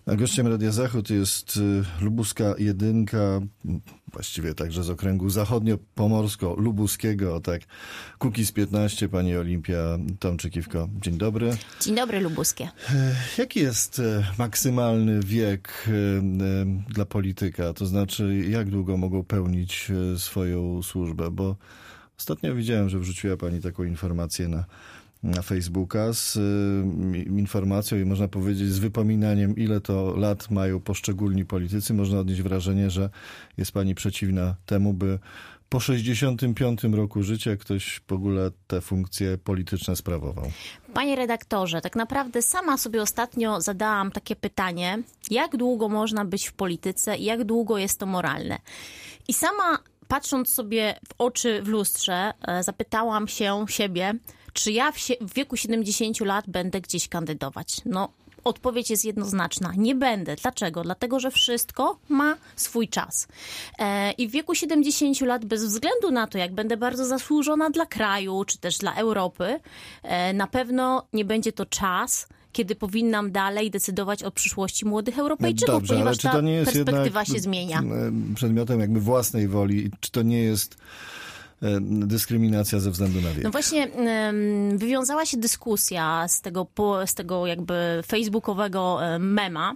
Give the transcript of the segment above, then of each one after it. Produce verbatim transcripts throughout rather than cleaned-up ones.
A gościem Radia Zachód jest y, lubuska jedynka, właściwie także z okręgu zachodnio-pomorsko-lubuskiego, tak, Kukiz piętnaście, pani Olimpia Tomczyk-Iwko. Dzień dobry. Dzień dobry, lubuskie. Jaki jest maksymalny wiek dla polityka? To znaczy, jak długo mogą pełnić swoją służbę? Bo ostatnio widziałem, że wrzuciła pani taką informację na na Facebooka z y, informacją i można powiedzieć z wypominaniem, ile to lat mają poszczególni politycy. Można odnieść wrażenie, że jest pani przeciwna temu, by po sześćdziesiątym piątym roku życia ktoś w ogóle te funkcje polityczne sprawował. Panie redaktorze, tak naprawdę sama sobie ostatnio zadałam takie pytanie, jak długo można być w polityce i jak długo jest to moralne. I sama patrząc sobie w oczy w lustrze, zapytałam się siebie, czy ja w, sie- w wieku siedemdziesięciu lat będę gdzieś kandydować? No, odpowiedź jest jednoznaczna. Nie będę. Dlaczego? Dlatego, że wszystko ma swój czas. E, I w wieku siedemdziesięciu lat, bez względu na to, jak będę bardzo zasłużona dla kraju, czy też dla Europy, e, na pewno nie będzie to czas, kiedy powinnam dalej decydować o przyszłości młodych Europejczyków, Dobrze, ponieważ ale czy to ta nie jest perspektywa jednak się zmienia. Przedmiotem jakby własnej woli? Czy to nie jest dyskryminacja ze względu na wiek? No właśnie wywiązała się dyskusja z tego, z tego jakby facebookowego mema.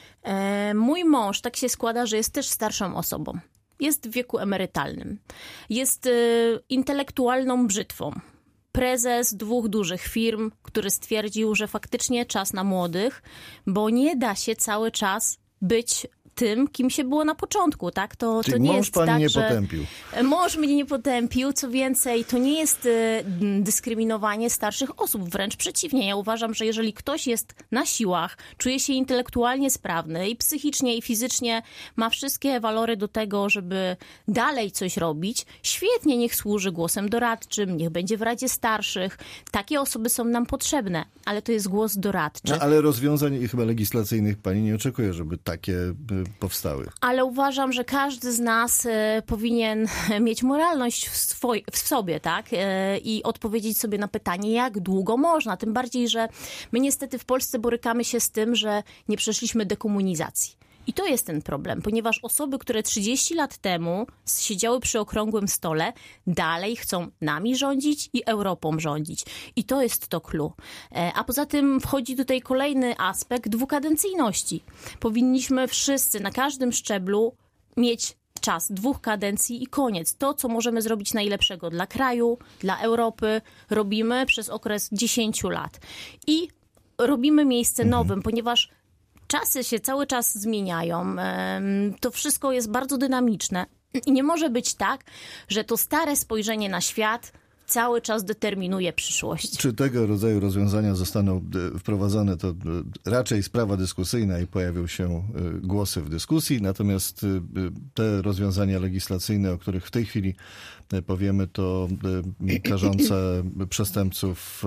Mój mąż tak się składa, że jest też starszą osobą. Jest w wieku emerytalnym. Jest intelektualną brzytwą. Prezes dwóch dużych firm, który stwierdził, że faktycznie czas na młodych, bo nie da się cały czas być tym, kim się było na początku, tak? To, Czyli to nie mąż jest pani tak, nie że potępił. Mąż mnie nie potępił, co więcej, to nie jest dyskryminowanie starszych osób, wręcz przeciwnie. Ja uważam, że jeżeli ktoś jest na siłach, czuje się intelektualnie sprawny i psychicznie, i fizycznie ma wszystkie walory do tego, żeby dalej coś robić, świetnie, niech służy głosem doradczym, niech będzie w Radzie Starszych. Takie osoby są nam potrzebne, ale to jest głos doradczy. No, ale rozwiązań chyba legislacyjnych pani nie oczekuje, żeby takie powstały. Ale uważam, że każdy z nas e, powinien mieć moralność w, swoj, w sobie, tak? E, I odpowiedzieć sobie na pytanie, jak długo można. Tym bardziej, że my niestety w Polsce borykamy się z tym, że nie przeszliśmy dekomunizacji. I to jest ten problem, ponieważ osoby, które trzydzieści lat temu siedziały przy okrągłym stole, dalej chcą nami rządzić i Europą rządzić. I to jest to clue. A poza tym wchodzi tutaj kolejny aspekt dwukadencyjności. Powinniśmy wszyscy na każdym szczeblu mieć czas dwóch kadencji i koniec. To, co możemy zrobić najlepszego dla kraju, dla Europy, robimy przez okres dziesięciu lat. I robimy miejsce mhm. nowym, ponieważ czasy się cały czas zmieniają. To wszystko jest bardzo dynamiczne. I nie może być tak, że to stare spojrzenie na świat cały czas determinuje przyszłość. Czy tego rodzaju rozwiązania zostaną wprowadzone, to raczej sprawa dyskusyjna i pojawią się głosy w dyskusji, natomiast te rozwiązania legislacyjne, o których w tej chwili powiemy, to karzące przestępców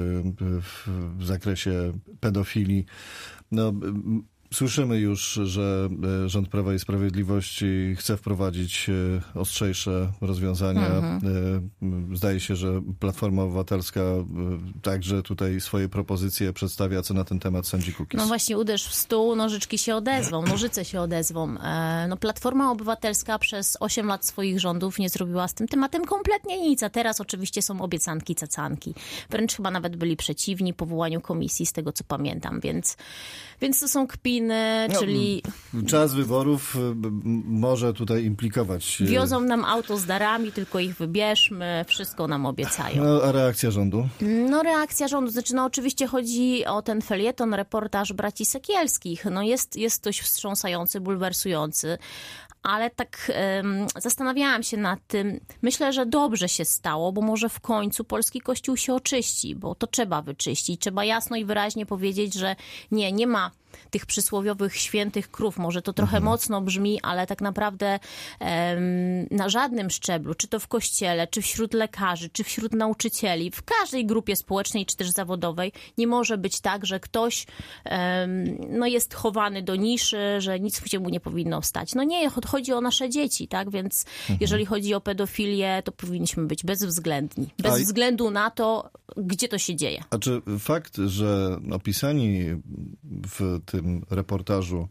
w zakresie pedofilii. No, słyszymy już, że rząd Prawa i Sprawiedliwości chce wprowadzić ostrzejsze rozwiązania. Mhm. Zdaje się, że Platforma Obywatelska także tutaj swoje propozycje przedstawia. Co na ten temat sądzi Kukiz? No właśnie, uderz w stół, nożyczki się odezwą, nożyce się odezwą. No, Platforma Obywatelska przez osiem lat swoich rządów nie zrobiła z tym tematem kompletnie nic, a teraz oczywiście są obiecanki, cacanki. Wręcz chyba nawet byli przeciwni powołaniu komisji, z tego co pamiętam, więc, więc to są kpiny. No, czyli czas wyborów może tutaj implikować. Wiozą nam auto z darami, tylko ich wybierzmy, wszystko nam obiecają. No, a reakcja rządu? No reakcja rządu, znaczy no oczywiście chodzi o ten felieton, reportaż braci Sekielskich. No jest, jest dość wstrząsający, bulwersujący. Ale tak um, zastanawiałam się nad tym. Myślę, że dobrze się stało, bo może w końcu polski kościół się oczyści, bo to trzeba wyczyścić. Trzeba jasno i wyraźnie powiedzieć, że nie, nie ma tych przysłowiowych świętych krów. Może to trochę mhm. mocno brzmi, ale tak naprawdę um, na żadnym szczeblu, czy to w kościele, czy wśród lekarzy, czy wśród nauczycieli, w każdej grupie społecznej, czy też zawodowej, nie może być tak, że ktoś um, no jest chowany do niszy, że nic się mu nie powinno stać. No nie, chodzi o nasze dzieci, tak? Więc mhm. jeżeli chodzi o pedofilię, to powinniśmy być bezwzględni. Bez A... względu na to, gdzie to się dzieje. A czy fakt, że opisani w tym reportażu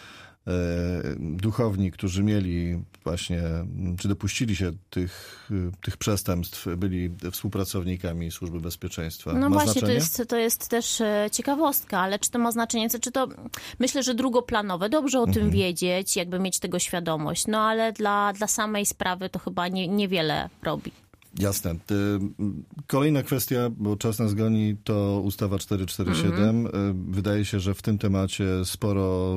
duchowni, którzy mieli właśnie, czy dopuścili się tych, tych przestępstw, byli współpracownikami Służby Bezpieczeństwa. No ma właśnie, znaczenie? to jest, to jest też ciekawostka, ale czy to ma znaczenie? Czy to, myślę, że drugoplanowe. Dobrze o mhm. tym wiedzieć, jakby mieć tego świadomość, no ale dla, dla samej sprawy to chyba nie, niewiele robi. Jasne. Kolejna kwestia, bo czas nas goni, to ustawa czterysta czterdzieści siedem. Mm-hmm. Wydaje się, że w tym temacie sporo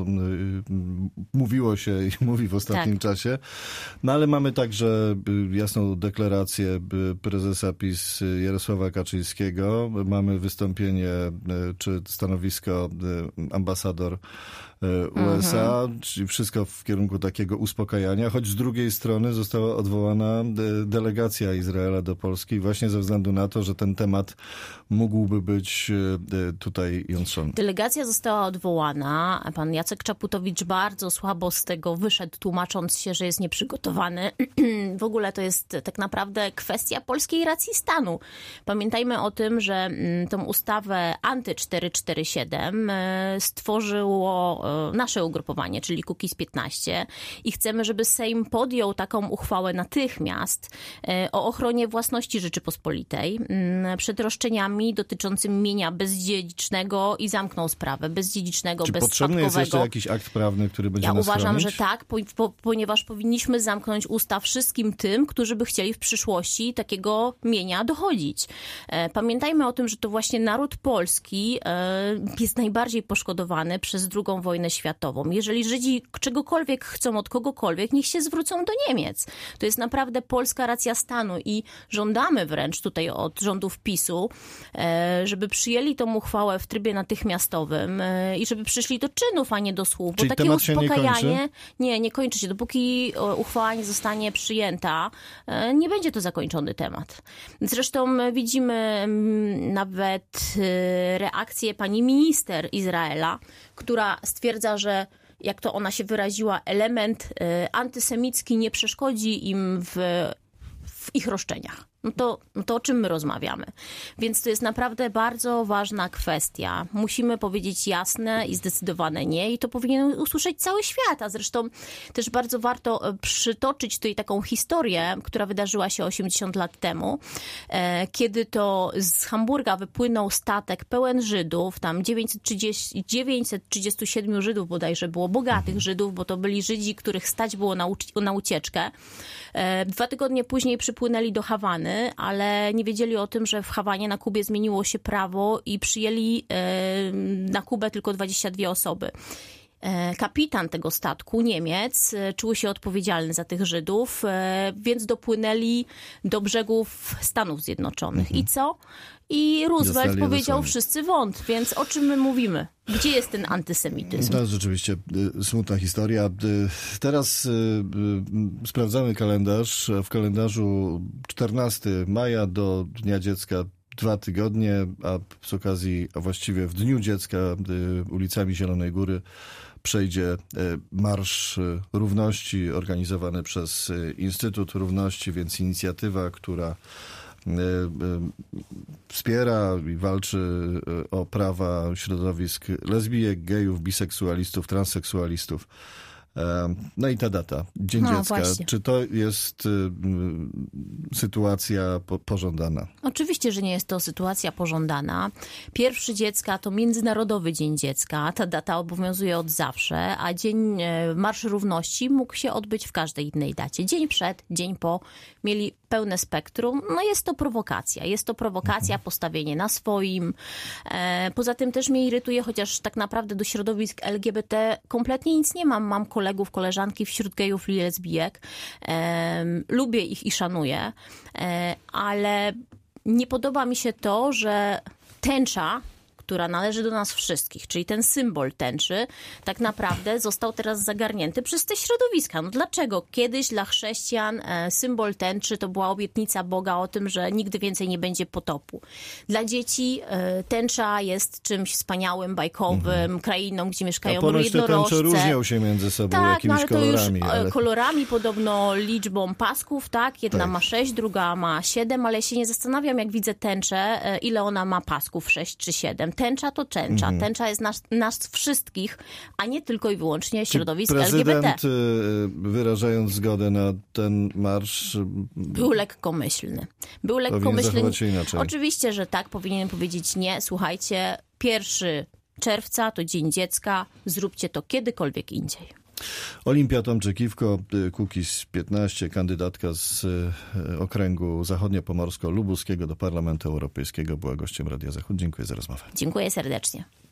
mówiło się i mówi w ostatnim tak. czasie. No ale mamy także jasną deklarację prezesa PiS Jarosława Kaczyńskiego. Mamy wystąpienie czy stanowisko ambasador U S A, mhm. czyli wszystko w kierunku takiego uspokajania, choć z drugiej strony została odwołana delegacja Izraela do Polski właśnie ze względu na to, że ten temat mógłby być tutaj jątrzony. Delegacja została odwołana. Pan Jacek Czaputowicz bardzo słabo z tego wyszedł, tłumacząc się, że jest nieprzygotowany. W ogóle to jest tak naprawdę kwestia polskiej racji stanu. Pamiętajmy o tym, że tą ustawę anty czterysta czterdzieści siedem stworzyło nasze ugrupowanie, czyli Kukiz piętnaście i chcemy, żeby Sejm podjął taką uchwałę natychmiast o ochronie własności Rzeczypospolitej przed roszczeniami dotyczącymi mienia bezdziedzicznego i zamknął sprawę bezdziedzicznego, Czy bezspadkowego. potrzebny jest jeszcze jakiś akt prawny, który będzie Ja nas uważam, chronić? że tak, po, po, ponieważ powinniśmy zamknąć usta wszystkim tym, którzy by chcieli w przyszłości takiego mienia dochodzić. Pamiętajmy o tym, że to właśnie naród polski jest najbardziej poszkodowany przez drugą wojnę światową. Jeżeli Żydzi czegokolwiek chcą od kogokolwiek, niech się zwrócą do Niemiec. To jest naprawdę polska racja stanu i żądamy wręcz tutaj od rządów PiSu, żeby przyjęli tą uchwałę w trybie natychmiastowym i żeby przyszli do czynów, a nie do słów. Bo Czyli takie temat się uspokajanie... nie kończy? Nie, nie kończy się. Dopóki uchwała nie zostanie przyjęta, nie będzie to zakończony temat. Zresztą widzimy nawet reakcję pani minister Izraela, która stwierdza, że jak to ona się wyraziła, element antysemicki nie przeszkodzi im w, w ich roszczeniach. No to, no to o czym my rozmawiamy? Więc to jest naprawdę bardzo ważna kwestia. Musimy powiedzieć jasne i zdecydowane nie i to powinien usłyszeć cały świat. A zresztą też bardzo warto przytoczyć tutaj taką historię, która wydarzyła się osiemdziesiąt lat temu, kiedy to z Hamburga wypłynął statek pełen Żydów, tam dziewięćset trzydzieści, dziewięćset trzydzieści siedem Żydów bodajże było, bogatych Żydów, bo to byli Żydzi, których stać było na, uci- na ucieczkę. Dwa tygodnie później przypłynęli do Hawany, ale nie wiedzieli o tym, że w Hawanie na Kubie zmieniło się prawo i przyjęli na Kubę tylko dwadzieścia dwie osoby. Kapitan tego statku, Niemiec, czuł się odpowiedzialny za tych Żydów, więc dopłynęli do brzegów Stanów Zjednoczonych. Mhm. I co? I Roosevelt Zostali powiedział wszyscy wąt, więc o czym my mówimy? Gdzie jest ten antysemityzm? To jest rzeczywiście smutna historia. Teraz sprawdzamy kalendarz. W kalendarzu czternastego maja do Dnia Dziecka dwa tygodnie, a z okazji, a właściwie w Dniu Dziecka ulicami Zielonej Góry przejdzie Marsz Równości organizowany przez Instytut Równości, więc inicjatywa, która wspiera i walczy o prawa środowisk lesbijek, gejów, biseksualistów, transseksualistów. No i ta data, Dzień no, Dziecka. Właśnie. Czy to jest y, sytuacja po, pożądana? Oczywiście, że nie jest to sytuacja pożądana. Pierwszy Dziecka to Międzynarodowy Dzień Dziecka. Ta data obowiązuje od zawsze, a Dzień e, Marsz Równości mógł się odbyć w każdej innej dacie. Dzień przed, dzień po. Mieli pełne spektrum. No jest to prowokacja. Jest to prowokacja, mhm. postawienie na swoim. E, poza tym też mnie irytuje, chociaż tak naprawdę do środowisk L G B T kompletnie nic nie mam. Mam kolegów, koleżanki wśród gejów i lesbijek. E, lubię ich i szanuję, e, ale nie podoba mi się to, że tęcza, która należy do nas wszystkich, czyli ten symbol tęczy, tak naprawdę został teraz zagarnięty przez te środowiska. No dlaczego? Kiedyś dla chrześcijan e, symbol tęczy to była obietnica Boga o tym, że nigdy więcej nie będzie potopu. Dla dzieci e, tęcza jest czymś wspaniałym, bajkowym, mhm. krainą, gdzie mieszkają ponoć jednorożce. Te tęcze różnią się między sobą tak, jakimiś no, ale kolorami. To już ale... kolorami, podobno liczbą pasków, tak? Jedna tak. ma sześć, druga ma siedem, ale ja się nie zastanawiam, jak widzę tęczę, ile ona ma pasków, sześć czy siedem. Tęcza to tęcza. Mhm. Tęcza jest nas, nas wszystkich, a nie tylko i wyłącznie środowisk prezydent, L G B T. Wyrażając zgodę na ten marsz, był lekkomyślny. Był lekkomyślny. Oczywiście, że tak, powinien powiedzieć nie. Słuchajcie, pierwszego czerwca to Dzień Dziecka, zróbcie to kiedykolwiek indziej. Olimpia Tomczyk-Iwko, Kukiz piętnaście, kandydatka z okręgu zachodniopomorsko-lubuskiego do Parlamentu Europejskiego, była gościem Radia Zachód. Dziękuję za rozmowę. Dziękuję serdecznie.